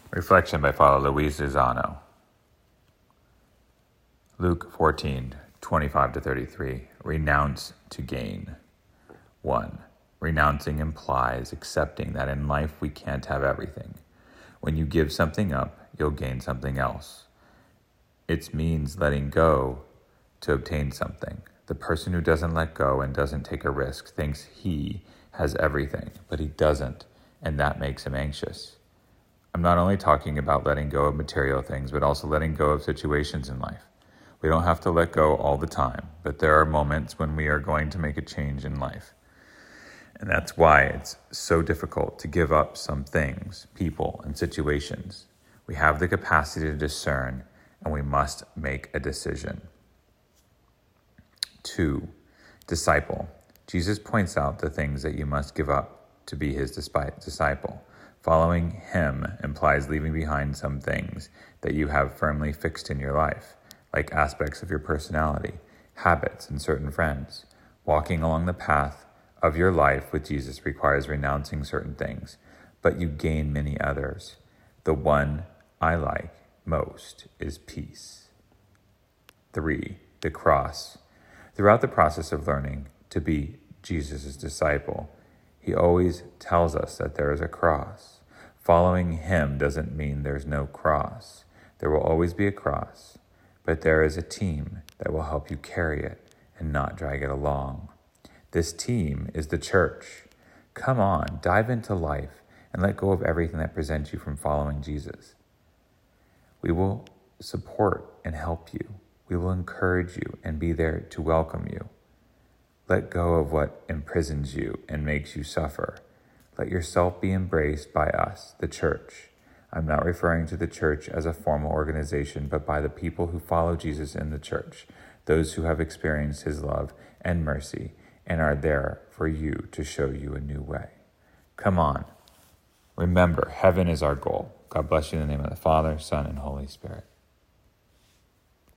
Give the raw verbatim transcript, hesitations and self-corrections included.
Reflection by Father Luis Lozano. Luke fourteen, twenty-five to thirty-three. Renounce to gain. one. Renouncing implies accepting that in life we can't have everything. When you give something up, you'll gain something else. It means letting go to obtain something. The person who doesn't let go and doesn't take a risk thinks he has everything, but he doesn't, and that makes him anxious. I'm not only talking about letting go of material things, but also letting go of situations in life. We don't have to let go all the time, but there are moments when we are going to make a change in life. And that's why it's so difficult to give up some things, people, and situations. We have the capacity to discern, and we must make a decision. Two, disciple. Jesus points out the things that you must give up to be his disciple. Following him implies leaving behind some things that you have firmly fixed in your life, like aspects of your personality, habits, and certain friends. Walking along the path of your life with Jesus requires renouncing certain things, but you gain many others. The one I like most is peace. Three, the cross. Throughout the process of learning to be Jesus' disciple, he always tells us that there is a cross. Following him doesn't mean there's no cross. There will always be a cross, but there is a team that will help you carry it and not drag it along. This team is the church. Come on, dive into life and let go of everything that prevents you from following Jesus. We will support and help you. We will encourage you and be there to welcome you. Let go of what imprisons you and makes you suffer. Let yourself be embraced by us, the church. I'm not referring to the church as a formal organization, but by the people who follow Jesus in the church, those who have experienced his love and mercy and are there for you to show you a new way. Come on. Remember, heaven is our goal. God bless you in the name of the Father, Son, and Holy Spirit.